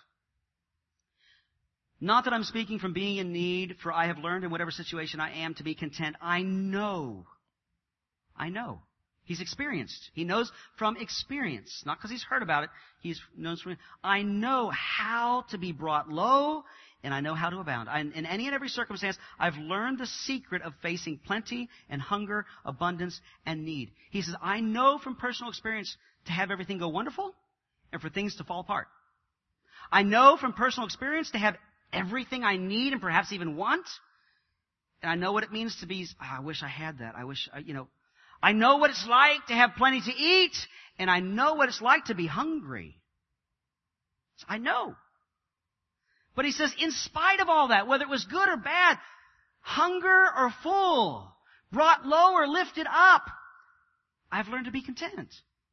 B: Not that I'm speaking from being in need, for I have learned in whatever situation I am to be content. I know. I know. He's experienced. He knows from experience. Not because he's heard about it. He knows from, I know how to be brought low, and I know how to abound. I, in any and every circumstance, I've learned the secret of facing plenty and hunger, abundance and need. He says, I know from personal experience to have everything go wonderful and for things to fall apart. I know from personal experience to have everything I need and perhaps even want. And I know what it means to be, oh, I wish I had that. I wish, I, you know, I know what it's like to have plenty to eat, and I know what it's like to be hungry. I know. But he says, in spite of all that, whether it was good or bad, hunger or full, brought low or lifted up, I've learned to be content.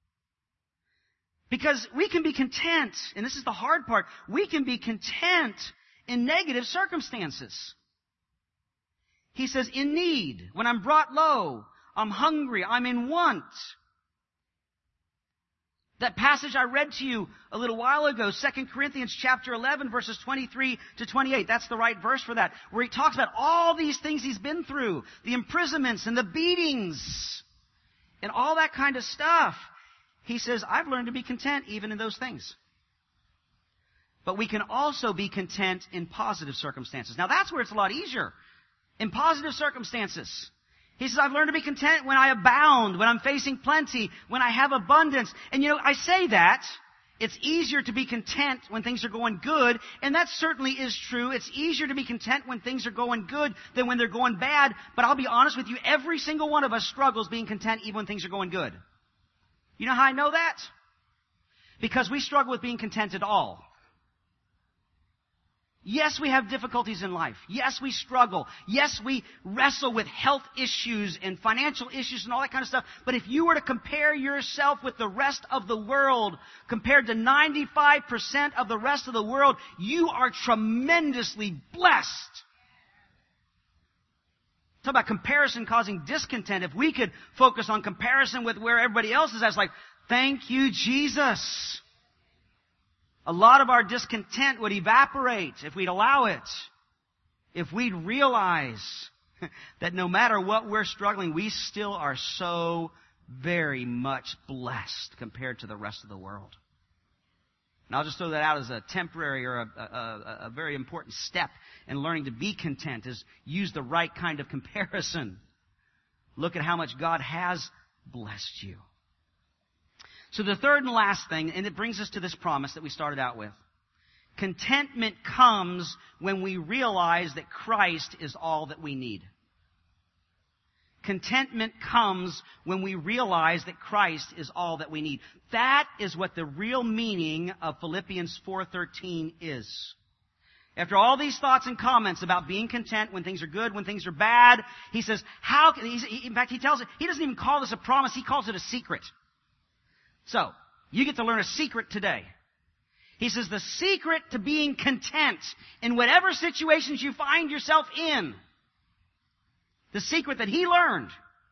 B: Because we can be content, and this is the hard part, we can be content in negative circumstances. He says, in need, when I'm brought low, I'm hungry, I'm in want. That passage I read to you a little while ago, Second Corinthians chapter eleven, verses twenty-three to twenty-eight. That's the right verse for that. Where he talks about all these things he's been through. The imprisonments and the beatings and all that kind of stuff. He says, I've learned to be content even in those things. But we can also be content in positive circumstances. Now that's where it's a lot easier. In positive circumstances. He says, I've learned to be content when I abound, when I'm facing plenty, when I have abundance. And you know, I say that. It's easier to be content when things are going good. And that certainly is true. It's easier to be content when things are going good than when they're going bad. But I'll be honest with you, every single one of us struggles being content even when things are going good. You know how I know that? Because we struggle with being content at all. Yes, we have difficulties in life. Yes, we struggle. Yes, we wrestle with health issues and financial issues and all that kind of stuff. But if you were to compare yourself with the rest of the world, compared to ninety-five percent of the rest of the world, you are tremendously blessed. Talk about comparison causing discontent. If we could focus on comparison with where everybody else is, that's like, thank you, Jesus. A lot of our discontent would evaporate if we'd allow it. If we'd realize that no matter what we're struggling, we still are so very much blessed compared to the rest of the world. And I'll just throw that out as a temporary or a, a, a very important step in learning to be content, is use the right kind of comparison. Look at how much God has blessed you. So the third and last thing, and it brings us to this promise that we started out with. Contentment comes when we realize that Christ is all that we need. Contentment comes when we realize that Christ is all that we need. That is what the real meaning of Philippians four thirteen is. After all these thoughts and comments about being content when things are good, when things are bad, he says, how can, he's, he, in fact, he tells it, he doesn't even call this a promise, he calls it a secret. So, you get to learn a secret today. He says the secret to being content in whatever situations you find yourself in, the secret that he learned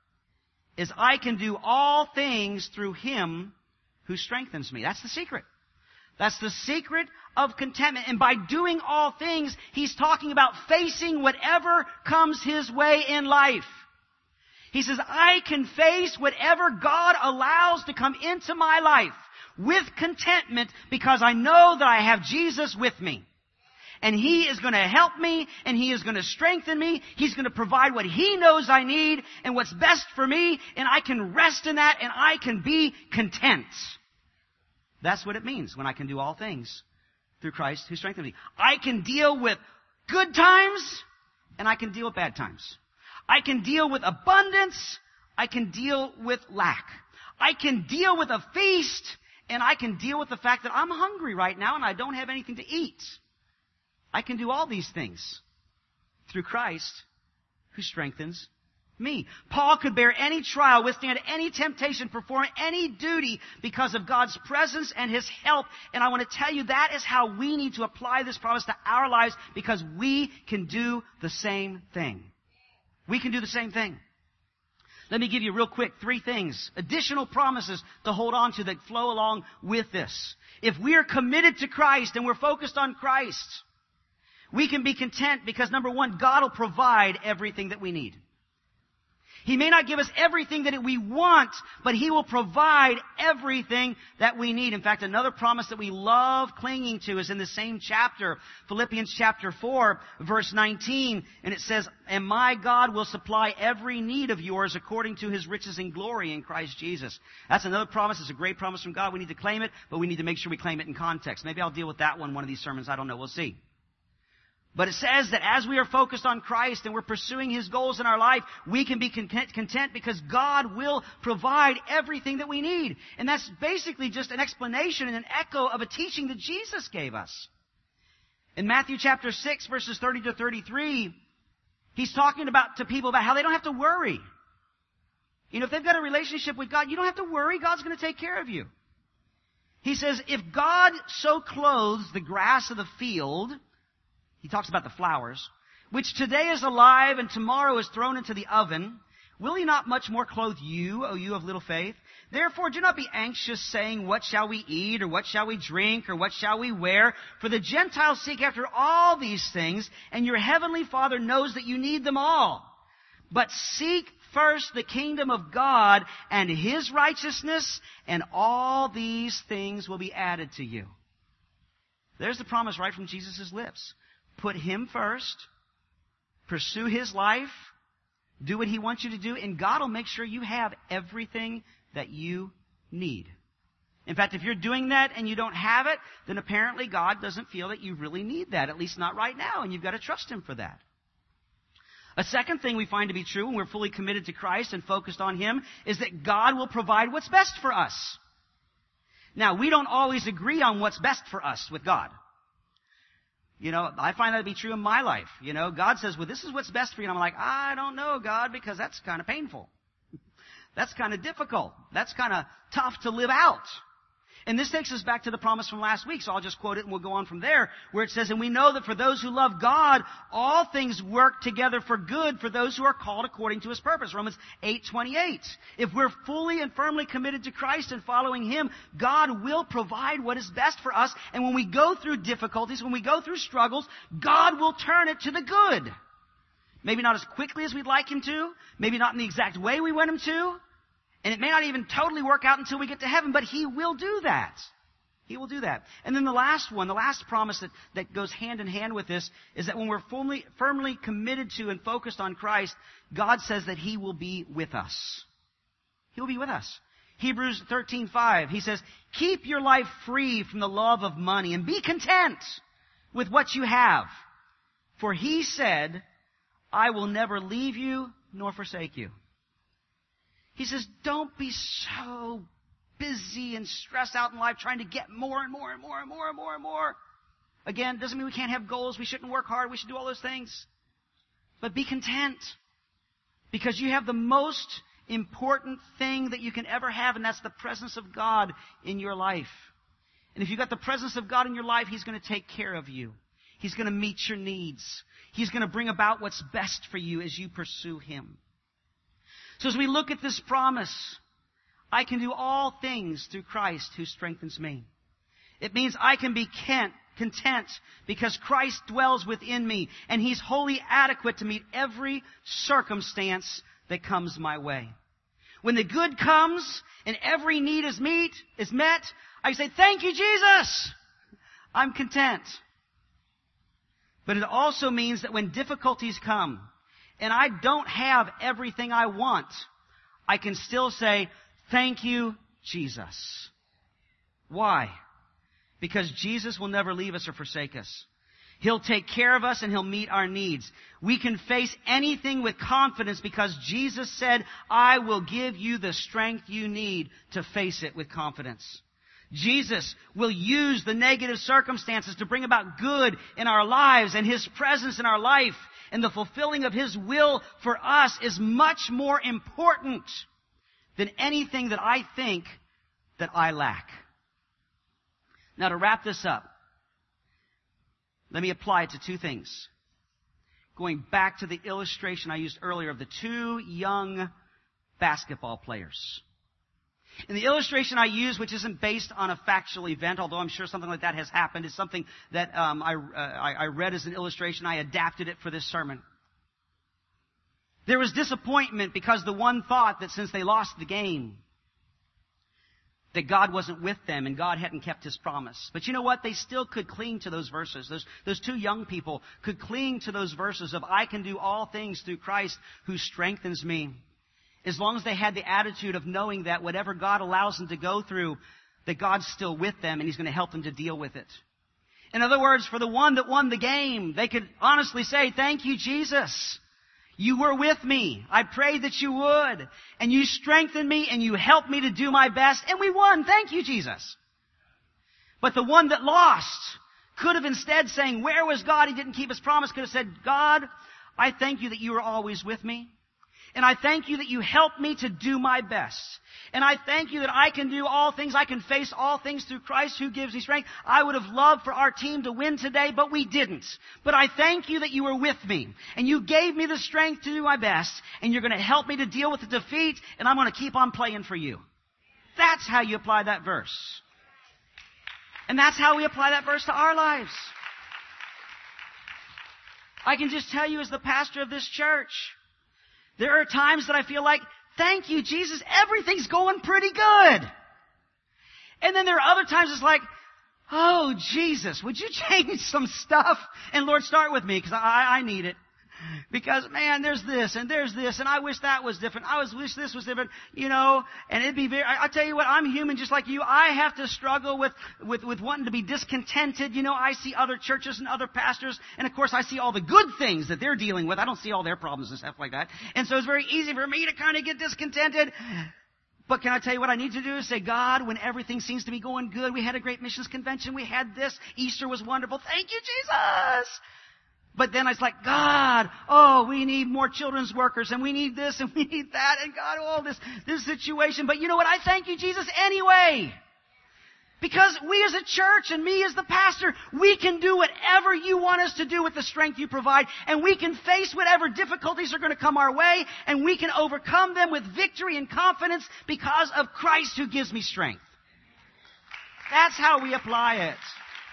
B: is I can do all things through him who strengthens me. That's the secret. That's the secret of contentment. And by doing all things, he's talking about facing whatever comes his way in life. He says, I can face whatever God allows to come into my life with contentment because I know that I have Jesus with me. And he is going to help me, and he is going to strengthen me. He's going to provide what he knows I need and what's best for me, and I can rest in that, and I can be content. That's what it means when I can do all things through Christ who strengthens me. I can deal with good times, and I can deal with bad times. I can deal with abundance. I can deal with lack. I can deal with a feast, and I can deal with the fact that I'm hungry right now and I don't have anything to eat. I can do all these things through Christ who strengthens me. Paul could bear any trial, withstand any temptation, perform any duty because of God's presence and his help. And I want to tell you that is how we need to apply this promise to our lives, because we can do the same thing. We can do the same thing. Let me give you real quick three things, additional promises to hold on to that flow along with this. If we are committed to Christ and we're focused on Christ, we can be content because, number one, God will provide everything that we need. He may not give us everything that we want, but he will provide everything that we need. In fact, another promise that we love clinging to is in the same chapter, Philippians chapter four, verse nineteen. And it says, and my God will supply every need of yours according to his riches and glory in Christ Jesus. That's another promise. It's a great promise from God. We need to claim it, but we need to make sure we claim it in context. Maybe I'll deal with that one one of these sermons. I don't know. We'll see. But it says that as we are focused on Christ and we're pursuing his goals in our life, we can be content, content because God will provide everything that we need. And that's basically just an explanation and an echo of a teaching that Jesus gave us. In Matthew chapter six, verses thirty to thirty-three, he's talking about to people about how they don't have to worry. You know, if they've got a relationship with God, you don't have to worry. God's going to take care of you. He says, if God so clothes the grass of the field, he talks about the flowers, which today is alive and tomorrow is thrown into the oven, will he not much more clothe you, O you of little faith? Therefore do not be anxious, saying, what shall we eat, or what shall we drink, or what shall we wear? For the Gentiles seek after all these things, and your heavenly Father knows that you need them all. But seek first the kingdom of God and his righteousness, and all these things will be added to you. There's the promise right from Jesus' lips. Put him first, pursue his life, do what he wants you to do, and God will make sure you have everything that you need. In fact, if you're doing that and you don't have it, then apparently God doesn't feel that you really need that, at least not right now, and you've got to trust him for that. A second thing we find to be true when we're fully committed to Christ and focused on him is that God will provide what's best for us. Now, we don't always agree on what's best for us with God. You know, I find that to be true in my life. You know, God says, well, this is what's best for you. And I'm like, I don't know, God, because that's kind of painful. That's kind of difficult. That's kind of tough to live out. And this takes us back to the promise from last week, so I'll just quote it and we'll go on from there, where it says, and we know that for those who love God, all things work together for good for those who are called according to his purpose. Romans eight twenty-eight. If we're fully and firmly committed to Christ and following him, God will provide what is best for us. And when we go through difficulties, when we go through struggles, God will turn it to the good. Maybe not as quickly as we'd like him to, maybe not in the exact way we want him to. And it may not even totally work out until we get to heaven, but he will do that. He will do that. And then the last one, the last promise that, that goes hand in hand with this is that when we're firmly, firmly committed to and focused on Christ, God says that he will be with us. He will be with us. Hebrews thirteen five, he says, keep your life free from the love of money and be content with what you have. For he said, I will never leave you nor forsake you. He says, don't be so busy and stressed out in life trying to get more and more and more and more and more and more. Again, doesn't mean we can't have goals. We shouldn't work hard. We should do all those things. But be content. Because you have the most important thing that you can ever have, and that's the presence of God in your life. And if you've got the presence of God in your life, He's going to take care of you. He's going to meet your needs. He's going to bring about what's best for you as you pursue Him. So as we look at this promise, I can do all things through Christ who strengthens me. It means I can be content because Christ dwells within me and He's wholly adequate to meet every circumstance that comes my way. When the good comes and every need is meet, is met, I say, thank you, Jesus. I'm content. But it also means that when difficulties come and I don't have everything I want, I can still say, thank you, Jesus. Why? Because Jesus will never leave us or forsake us. He'll take care of us and He'll meet our needs. We can face anything with confidence because Jesus said, I will give you the strength you need to face it with confidence. Jesus will use the negative circumstances to bring about good in our lives, and His presence in our life and the fulfilling of His will for us is much more important than anything that I think that I lack. Now, to wrap this up, let me apply it to two things. Going back to the illustration I used earlier of the two young basketball players. In the illustration I use, which isn't based on a factual event, although I'm sure something like that has happened, is something that um, I, uh, I, I read as an illustration. I adapted it for this sermon. There was disappointment because the one thought that since they lost the game, that God wasn't with them and God hadn't kept His promise. But you know what? They still could cling to those verses. Those, those two young people could cling to those verses of I can do all things through Christ who strengthens me. As long as they had the attitude of knowing that whatever God allows them to go through, that God's still with them and He's going to help them to deal with it. In other words, for the one that won the game, they could honestly say, thank you, Jesus. You were with me. I prayed that you would. And you strengthened me and you helped me to do my best. And we won. Thank you, Jesus. But the one that lost could have instead saying, where was God? He didn't keep His promise. Could have said, God, I thank you that you are always with me. And I thank you that you helped me to do my best. And I thank you that I can do all things. I can face all things through Christ who gives me strength. I would have loved for our team to win today, but we didn't. But I thank you that you were with me. And you gave me the strength to do my best. And you're going to help me to deal with the defeat. And I'm going to keep on playing for you. That's how you apply that verse. And that's how we apply that verse to our lives. I can just tell you as the pastor of this church, there are times that I feel like, thank you, Jesus, everything's going pretty good. And then there are other times it's like, oh, Jesus, would you change some stuff? And Lord, start with me because I, I need it. Because, man, there's this and there's this and I wish that was different. I was wish this was different, you know, and it'd be very, I, I'll tell you what, I'm human just like you. I have to struggle with, with, with wanting to be discontented. You know, I see other churches and other pastors and of course I see all the good things that they're dealing with. I don't see all their problems and stuff like that. And so it's very easy for me to kind of get discontented. But can I tell you what I need to do is say, God, when everything seems to be going good, we had a great missions convention, we had this, Easter was wonderful. Thank you, Jesus. But then it's like, God, oh, we need more children's workers and we need this and we need that and God, all this, this situation. But you know what? I thank you, Jesus, anyway. Because we as a church and me as the pastor, we can do whatever you want us to do with the strength you provide. And we can face whatever difficulties are going to come our way. And we can overcome them with victory and confidence because of Christ who gives me strength. That's how we apply it.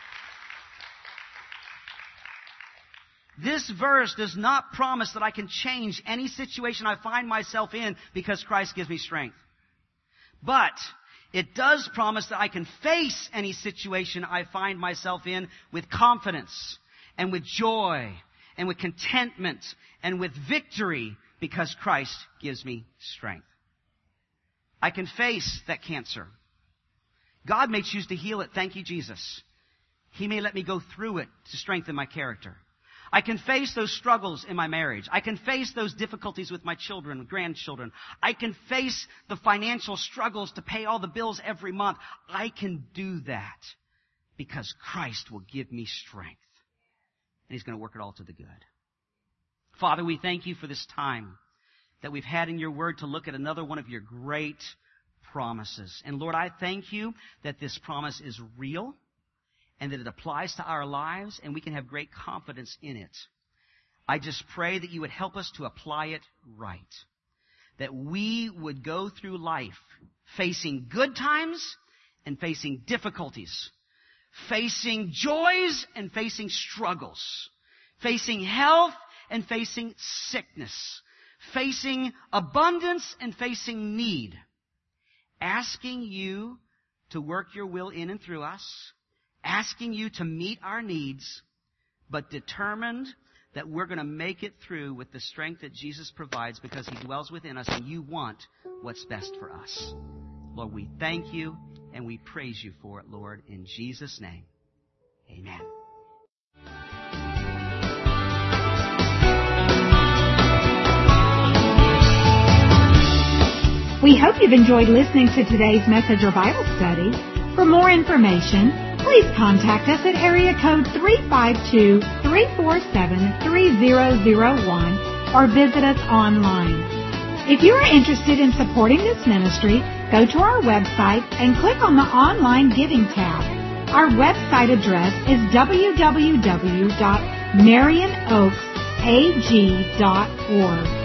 B: This verse does not promise that I can change any situation I find myself in because Christ gives me strength. But it does promise that I can face any situation I find myself in with confidence and with joy and with contentment and with victory because Christ gives me strength. I can face that cancer. God may choose to heal it. Thank you, Jesus. He may let me go through it to strengthen my character. I can face those struggles in my marriage. I can face those difficulties with my children, grandchildren. I can face the financial struggles to pay all the bills every month. I can do that because Christ will give me strength. And He's going to work it all to the good. Father, we thank you for this time that we've had in your word to look at another one of your great promises. And Lord, I thank you that this promise is real and that it applies to our lives and we can have great confidence in it. I just pray that you would help us to apply it right. That we would go through life facing good times and facing difficulties, facing joys and facing struggles, facing health and facing sickness, facing abundance and facing need, asking you to work your will in and through us, asking you to meet our needs, but determined that we're going to make it through with the strength that Jesus provides because he dwells within us and you want what's best for us. Lord, we thank you and we praise you for it, Lord, in Jesus' name. Amen.
A: We hope you've enjoyed listening to today's message or Bible study. For more information, please contact us at area code three five two, three four seven, three zero zero one or visit us online. If you are interested in supporting this ministry, go to our website and click on the Online Giving tab. Our website address is w w w dot marion oaks a g dot org.